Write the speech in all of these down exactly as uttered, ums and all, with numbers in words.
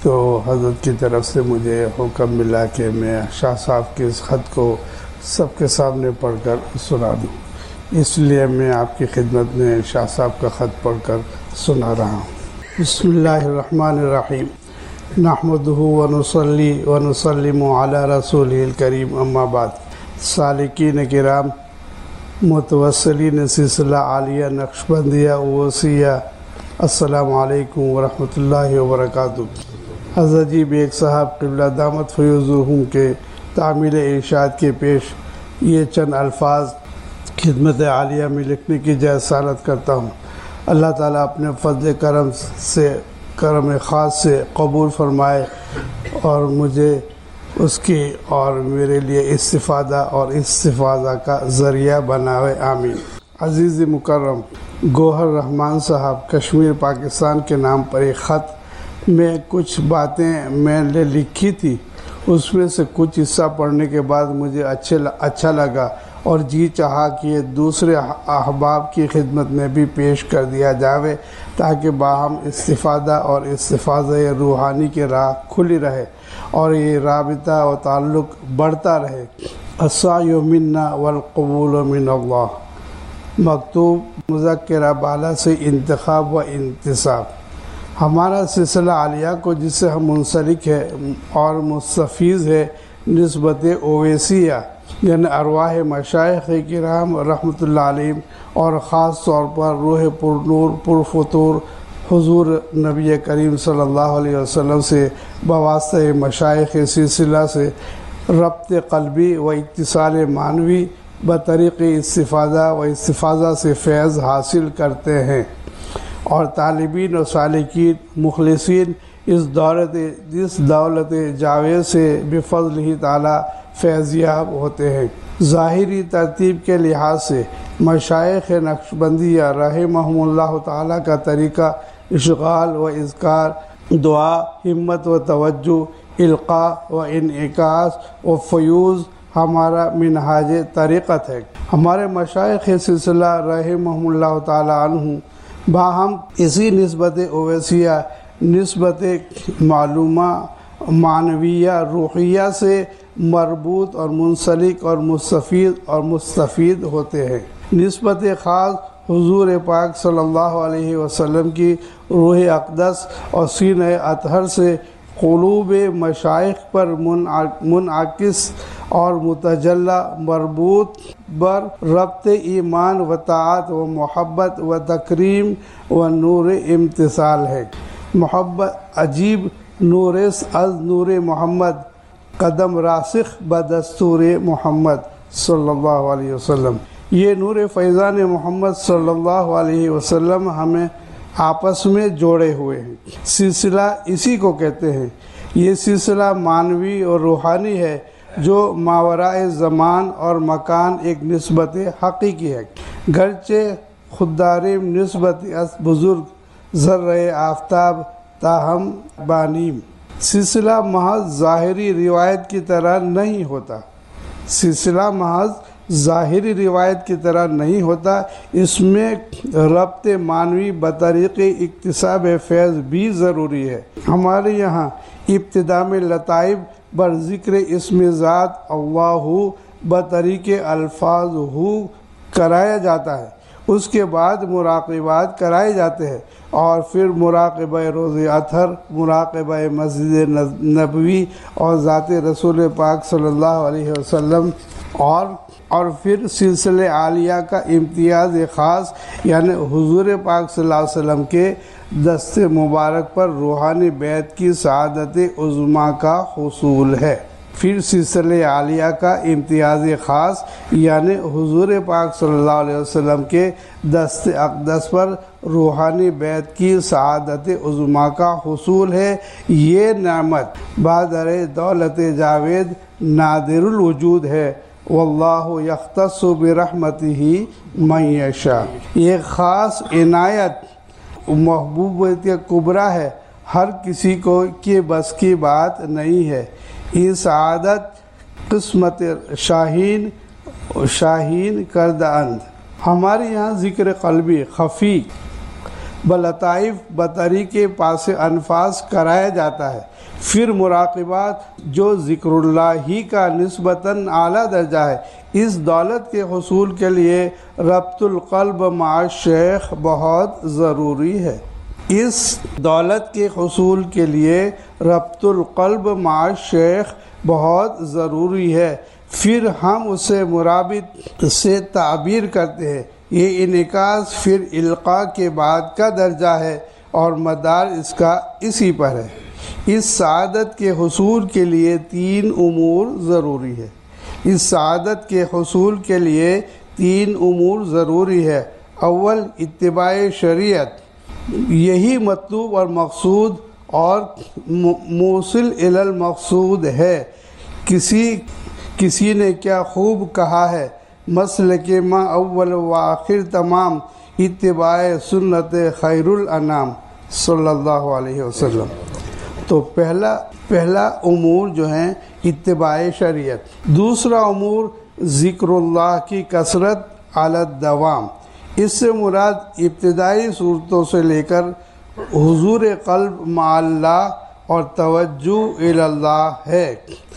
تو حضرت کی طرف سے مجھے حکم ملا کہ میں شاہ صاحب کے اس خط کو سب کے سامنے پڑھ کر سنا دوں، اس لیے میں آپ کی خدمت میں شاہ صاحب کا خط پڑھ کر سنا رہا ہوں۔ بسم اللہ الرحمن الرحیم، نحمدہ ونصلی ونسلم علی رسولہ الکریم، اما بعد۔ سالکین کرام، متوسلین سلسلہ عالیہ نقشبندیہ اوسیہ، السلام علیکم ورحمۃ اللہ وبرکاتہ۔ حضرت جی بیگ صاحب قبلہ دامت فیضہم کے تعمیل ارشاد کے پیش یہ چند الفاظ خدمت عالیہ میں لکھنے کی جسارت کرتا ہوں۔ اللہ تعالیٰ اپنے فضل کرم سے کرم خاص سے قبول فرمائے اور مجھے اس کی اور میرے لیے استفادہ اور استفادہ کا ذریعہ بنائے، آمین۔ عزیز مکرم، گوہر رحمان صاحب کشمیر پاکستان کے نام پر ایک خط میں کچھ باتیں میں نے لکھی تھی، اس میں سے کچھ حصہ پڑھنے کے بعد مجھے اچھے اچھا لگا اور جی چاہا کہ یہ دوسرے احباب کی خدمت میں بھی پیش کر دیا جاوے تاکہ باہم استفادہ اور استفادہ روحانی کی راہ کھلی رہے اور یہ رابطہ و تعلق بڑھتا رہے۔ السعی منا والقبول من اللہ، مکتوب مذکرہ بالا سے انتخاب و انتصاب۔ ہمارا سلسلہ عالیہ کو جس سے ہم منسلک ہے اور مستفیض ہے نسبت اویسیہ یعنی ارواح مشائخ کرام رحمۃ اللہ علیہم اور خاص طور پر روح پر نور پر فطور حضور نبی کریم صلی اللہ علیہ وسلم سے بواسطہ مشائخ سلسلہ سے ربط قلبی و اتصال معنوی بطریق استفادہ و استفادہ سے فیض حاصل کرتے ہیں، اور طالبین و سالکین مخلصین اس دولت اس دولت جاوید سے بفضل ہی تعالی فیضیاب ہوتے ہیں۔ ظاہری ترتیب کے لحاظ سے مشائخ نقشبندیہ رحمہم اللہ تعالی کا طریقہ اشغال و اذکار، دعا، ہمت و توجہ، القاء و انعکاس و فیوض ہمارا منہاج طریقت ہے۔ ہمارے مشائخ سلسلہ رحمہم اللہ تعالی عنہ باہم اسی نسبت اویسیہ، نسبت معلومہ معنویہ روحیہ سے مربوط اور منسلک اور مستفید اور مستفید ہوتے ہیں۔ نسبت خاص حضور پاک صلی اللہ علیہ وسلم کی روح اقدس اور سینہ اطہر سے قلوب مشائخ پر منعکس اور متجلی مربوط بر ربط ایمان و طاعت و محبت و تکریم و نور امتثال ہے۔ محبت عجیب نورس از نور محمد، قدم راسخ بدستور محمد صلی اللہ علیہ وسلم۔ یہ نور فیضان محمد صلی اللہ علیہ وسلم ہمیں آپس میں جوڑے ہوئے ہیں۔ سلسلہ اسی کو کہتے ہیں۔ یہ سلسلہ معنوی اور روحانی ہے جو ماورائے زمان اور مکان ایک نسبت حقیقی ہے، گرچہ خودداریم نسبت از بزرگ ذرہ آفتاب تاہم بانیم۔ سلسلہ محض ظاہری روایت کی طرح نہیں ہوتا سلسلہ محض ظاہری روایت کی طرح نہیں ہوتا اس میں ربط معنوی بطریق اکتساب فیض بھی ضروری ہے۔ ہمارے یہاں ابتدا میں لطائف بر ذکر اسم ذات اللہ بطریق الفاظ ہو کرایا جاتا ہے، اس کے بعد مراقبات کرائے جاتے ہیں اور پھر مراقبہ روز اطہر، مراقبہ مسجد نبوی اور ذات رسول پاک صلی اللہ علیہ وسلم اور اور پھر سلسلے عالیہ کا امتیاز خاص یعنی حضور پاک صلی اللہ علیہ وسلم کے دست مبارک پر روحانی بیعت کی سعادت عظمیٰ کا حصول ہے۔ پھر سلسلے عالیہ کا امتیاز خاص یعنی حضور پاک صلی اللہ علیہ وسلم کے دست اقدس پر روحانی بیعت کی سعادت عظمیٰ کا حصول ہے۔ یہ نعمت بادر دولت جاوید نادر الوجود ہے، واللہ یختص برحمتہ من یشاء۔ یہ خاص عنایت محبوبیت کبریٰ ہے، ہر کسی کو کے بس کی بات نہیں ہے۔ یہ سعادت قسمت شاہین شاہین کردہ اند۔ ہمارے یہاں ذکر قلبی خفی بلطائف بطریق پاس انفاس کرایا جاتا ہے۔ پھر مراقبات جو ذکر اللہ ہی کا نسبتاً اعلیٰ درجہ ہے، اس دولت کے حصول کے لیے ربط القلب مع شیخ بہت ضروری ہے۔ اس دولت کے حصول کے لیے ربط القلب مع شیخ بہت ضروری ہے۔ پھر ہم اسے مرابط سے تعبیر کرتے ہیں۔ یہ انعکاس پھر القاء کے بعد کا درجہ ہے اور مدار اس کا اسی پر ہے۔ اس سعادت کے حصول کے لیے تین امور ضروری ہے۔ اس سعادت کے حصول کے لیے تین امور ضروری ہے۔ اول، اتباع شریعت، یہی مطلوب اور مقصود اور موصل الی المقصود ہے۔ کسی کسی نے کیا خوب کہا ہے، مسلک ما اول و آخر تمام، اتباع سنت خیر الانام صلی اللہ علیہ وسلم۔ تو پہلا پہلا امور جو ہیں اتباع شریعت۔ دوسرا امور ذکر اللہ کی کثرت علی الدوام۔ اس سے مراد ابتدائی صورتوں سے لے کر حضور قلب مع اللہ اور توجہ الی اللہ ہے۔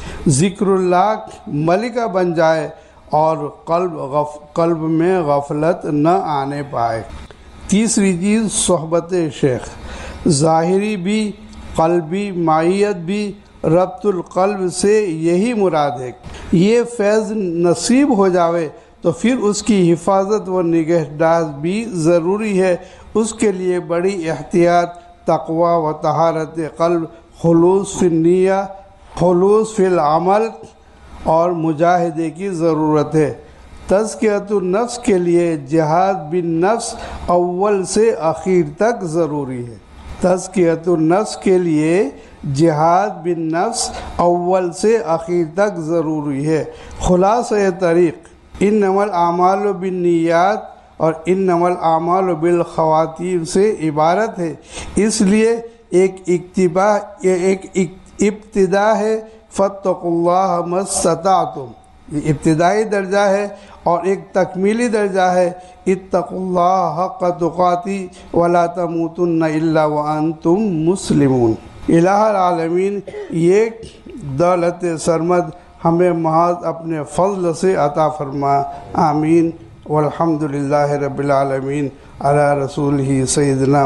ذکر اللہ ملکہ بن جائے اور قلب غف قلب میں غفلت نہ آنے پائے۔ تیسری چیز صحبت شیخ، ظاہری بھی قلبی معیت بھی۔ ربط القلب سے یہی مراد ہے۔ یہ فیض نصیب ہو جاوے تو پھر اس کی حفاظت و نگہداشت بھی ضروری ہے۔ اس کے لیے بڑی احتیاط، تقوی و طہارت قلب، خلوص فی النیہ، خلوص فی العمل اور مجاہدے کی ضرورت ہے۔ تزکیۃ النفس کے لیے جہاد بالنفس اول سے اخیر تک ضروری ہے۔ تزکیۃ النفس کے لیے جہاد بالنفس اول سے اخیر تک ضروری ہے۔ خلاصہ طریق انما الاعمال بالنیات اور انما الاعمال بالخواتیم سے عبارت ہے۔ اس لیے ایک اقتبا ایک ابتدا ہے، فاتقوا اللہ ما استطعتم، یہ ابتدائی درجہ ہے، اور ایک تکمیلی درجہ ہے، اتقوا اللہ حق تقاتی ولا تموتن الا وانتم مسلمون۔ الہ العالمین، یہ دولت سرمد ہمیں محض اپنے فضل سے عطا فرما، آمین۔ والحمد للہ رب العالمین، علی رسولہ سیدنا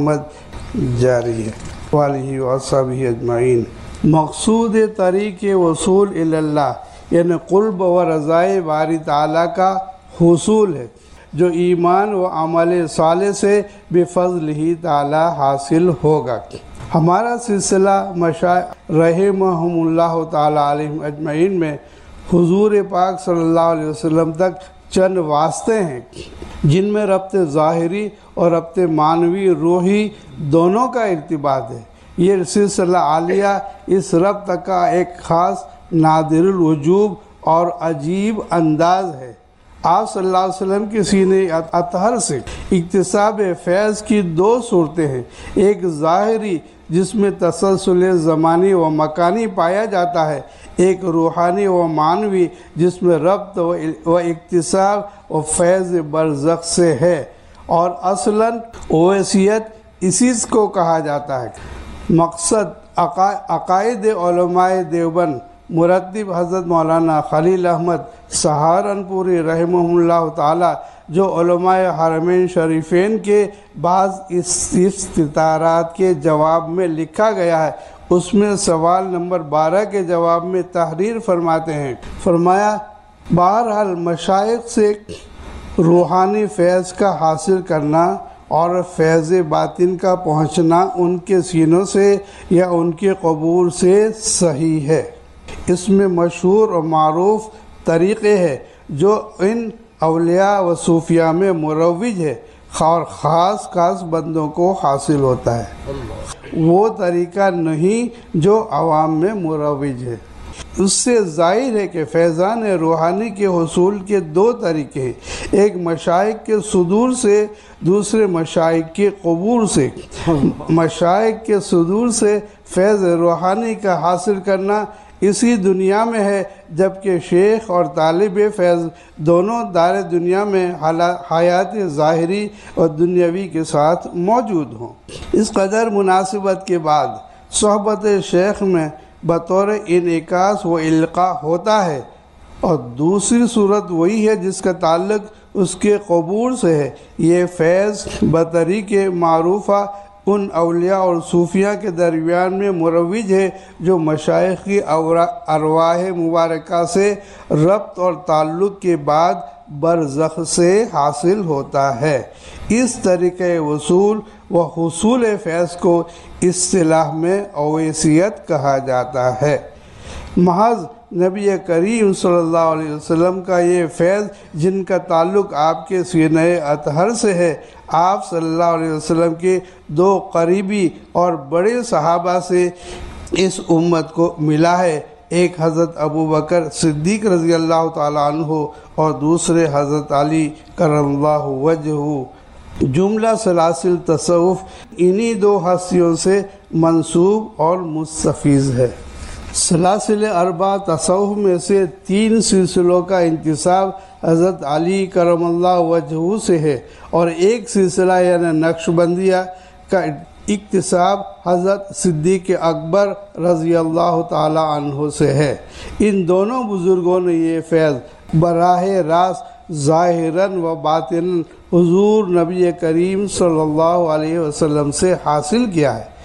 محمد جاری ہے وآلہ وصحبہ اجمعین۔ مقصود طریق وصول الی اللہ یعنی قرب و رضائے باری تعالیٰ کا حصول ہے، جو ایمان و عمل صالح سے بفضل ہی تعالیٰ حاصل ہوگا۔ ہمارا سلسلہ مشائخ رحمہم اللہ تعالیٰ علیہم اجمعین میں حضور پاک صلی اللہ علیہ وسلم تک چند واسطے ہیں، جن میں ربط ظاہری اور ربط معنوی روحی دونوں کا ارتباط ہے۔ یہ سلسلہ عالیہ اس ربط کا ایک خاص نادر الوجوب اور عجیب انداز ہے۔ آپ صلی اللہ علیہ وسلم کے سینہ اطہر سے اکتساب فیض کی دو صورتیں ہیں، ایک ظاہری جس میں تسلسل زمانی و مکانی پایا جاتا ہے، ایک روحانی و معنوی جس میں ربط و اکتساب و فیض برزخ سے ہے، اور اصلاً اویسیت اسی کو کہا جاتا ہے۔ مقصد عقائد علماء دیوبند مرتب حضرت مولانا خلیل احمد سہارنپوری رحمہ اللہ تعالی، جو علماء حرمین شریفین کے بعض استطارات کے جواب میں لکھا گیا ہے، اس میں سوال نمبر بارہ کے جواب میں تحریر فرماتے ہیں۔ فرمایا، بہرحال مشائخ سے روحانی فیض کا حاصل کرنا اور فیض باطن کا پہنچنا ان کے سینوں سے یا ان کے قبور سے صحیح ہے۔ اس میں مشہور اور معروف طریقے ہیں جو ان اولیاء و صوفیاء میں مروج ہے اور خاص خاص بندوں کو حاصل ہوتا ہے، وہ طریقہ نہیں جو عوام میں مروج ہے۔ اس سے ظاہر ہے کہ فیضان روحانی کے حصول کے دو طریقے ہیں، ایک مشائخ کے صدور سے، دوسرے مشائخ کے قبور سے۔ مشائخ کے صدور سے فیض روحانی کا حاصل کرنا اسی دنیا میں ہے، جبکہ شیخ اور طالب فیض دونوں دار دنیا میں حیات ظاہری اور دنیاوی کے ساتھ موجود ہوں۔ اس قدر مناسبت کے بعد صحبت شیخ میں بطور انعکاس و القاء ہوتا ہے، اور دوسری صورت وہی ہے جس کا تعلق اس کے قبول سے ہے۔ یہ فیض بطریق معروفہ ان اولیاء اور صوفیاء کے درمیان میں مروج ہے جو مشائخ کی ارواح مبارکہ سے ربط اور تعلق کے بعد برزخ سے حاصل ہوتا ہے۔ اس طریقۂ وصول و حصول فیض کو اصطلاح میں اویسیت کہا جاتا ہے۔ محض نبی کریم صلی اللہ علیہ وسلم کا یہ فیض جن کا تعلق آپ کے سینہ اطہر سے ہے، آپ صلی اللہ علیہ وسلم کے دو قریبی اور بڑے صحابہ سے اس امت کو ملا ہے، ایک حضرت ابو بکر صدیق رضی اللہ تعالیٰ عنہ اور دوسرے حضرت علی کرم اللہ وجہہ۔ جملہ سلاسل تصوف انہی دو ہستیوں سے منسوب اور مستفیض ہے۔ سلاسل اربع تصوف میں سے تین سلسلوں کا انتساب حضرت علی کرم اللہ وجہہ سے ہے، اور ایک سلسلہ یعنی نقش بندیہ کا اکتساب حضرت صدیق اکبر رضی اللہ تعالی عنہ سے ہے۔ ان دونوں بزرگوں نے یہ فیض براہ راست ظاہراً و باطناً حضور نبی کریم صلی اللہ علیہ وسلم سے حاصل کیا ہے۔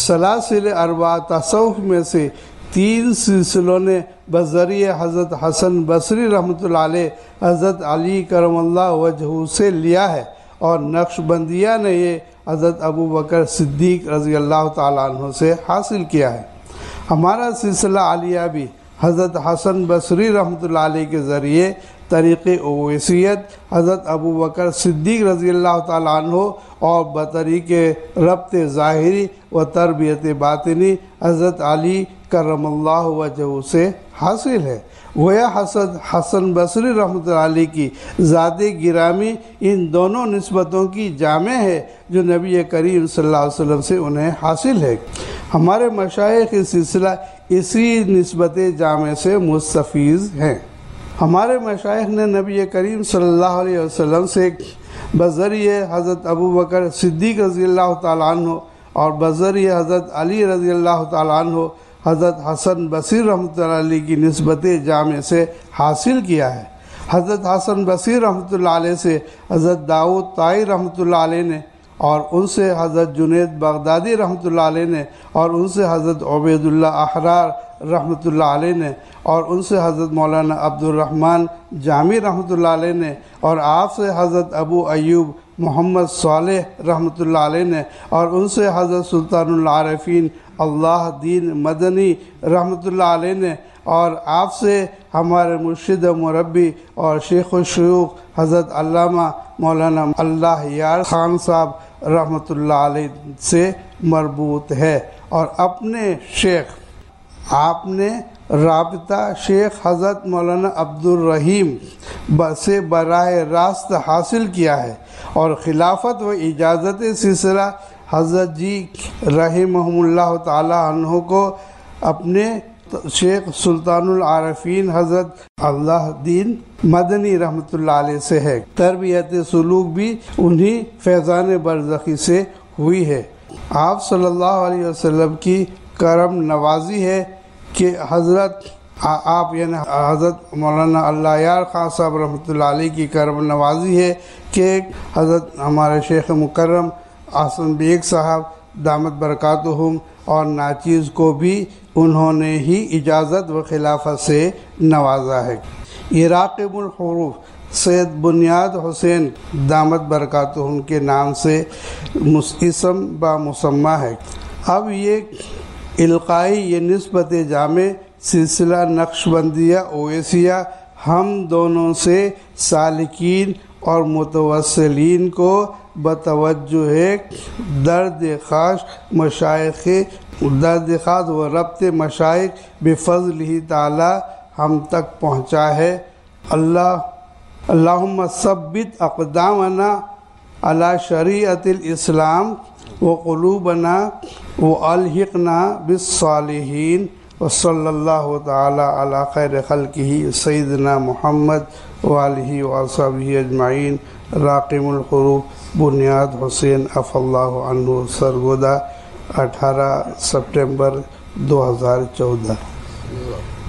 سلاسل اربع تصوف میں سے تین سلسلوں نے بذریعہ حضرت حسن بصری رحمۃ اللہ علیہ حضرت علی کرم اللہ وجہہ سے لیا ہے، اور نقش بندیہ نے یہ حضرت ابو بکر صدیق رضی اللہ تعالیٰ عنہ سے حاصل کیا ہے۔ ہمارا سلسلہ عالیہ بھی حضرت حسن بصری رحمۃ اللہ علیہ کے ذریعے طریق اویسیت حضرت ابو بکر صدیق رضی اللہ تعالیٰ عنہ اور بطریق ربط ظاہری و تربیت باطنی حضرت علی کرم اللہ وجہہ سے حاصل ہے۔ گویا حسن حسن بصری رحمۃ اللہ علیہ کی ذات گرامی ان دونوں نسبتوں کی جامع ہے جو نبی کریم صلی اللہ علیہ وسلم سے انہیں حاصل ہے۔ ہمارے مشائخ سلسلہ اسی نسبت جامع سے مستفیض ہیں۔ ہمارے مشائخ نے نبی کریم صلی اللہ علیہ وسلم سے بذریعہ حضرت ابو بکر صدیق رضی اللہ تعالیٰ عنہ اور بذریعہ حضرت علی رضی اللہ تعالیٰ عنہ حضرت حسن بصری رحمۃ اللہ علیہ کی نسبت جامع سے حاصل کیا ہے۔ حضرت حسن بصری رحمۃ اللہ علیہ سے حضرت داؤد طائی رحمۃ اللہ علیہ نے، اور ان سے حضرت جنید بغدادی رحمۃ اللہ علیہ نے، اور ان سے حضرت عبید اللہ احرار رحمۃ اللہ علیہ نے، اور ان سے حضرت مولانا عبد الرحمن جامی رحمۃ اللہ علیہ نے، اور آپ سے حضرت ابو ایوب محمد صالح رحمۃ اللہ علیہ نے، اور ان سے حضرت سلطان العارفین اللہ دین مدنی رحمۃ اللہ علیہ نے، اور آپ سے ہمارے مرشد مربی اور شیخ الشیوخ حضرت علامہ مولانا اللہ یار خان صاحب رحمۃ اللہ علیہ سے مربوط ہے، اور اپنے شیخ آپ نے رابطہ شیخ حضرت مولانا عبد الرحیم سے براہ راست حاصل کیا ہے، اور خلافت و اجازت سلسلہ حضرت جی رحمہم اللہ تعالی عنہ کو اپنے شیخ سلطان العارفین حضرت اللہ دین مدنی رحمۃ اللہ علیہ سے ہے۔ تربیت سلوک بھی انہی فیضان برزخی سے ہوئی ہے۔ آپ صلی اللہ علیہ وسلم کی کرم نوازی ہے کہ حضرت آپ یعنی حضرت مولانا اللہ یار خان صاحب رحمۃ اللہ علیہ کی کرم نوازی ہے کہ حضرت ہمارے شیخ مکرم حسن بیگ صاحب دامت برکاتہم اور ناچیز کو بھی انہوں نے ہی اجازت و خلافت سے نوازا ہے۔ یہ راقب الحروف سید بنیاد حسین دامت برکاتہم کے نام سے اسم با مسمہ ہے۔ اب یہ القائی یہ نسبت جامع سلسلہ نقش بندیہ اویسیہ ہم دونوں سے سالکین اور متوسلین کو بتوجہ درد خاص مشائخ درد خاص و ربط مشائخ بفضل ہی تعالی ہم تک پہنچا ہے۔ اللہ اللہم ثبت اقدامنا علی شریعت الاسلام و قلوبنا و الحقنا بالصالحین وصلی اللہ تعالی علی خیر خلقہ سیدنا محمد وآلہ وصحبہ اجمعین. راقم الحروف بنیاد حسین عفی اللہ عنہ سرگودا اٹھارہ ستمبر دو ہزار چودہ.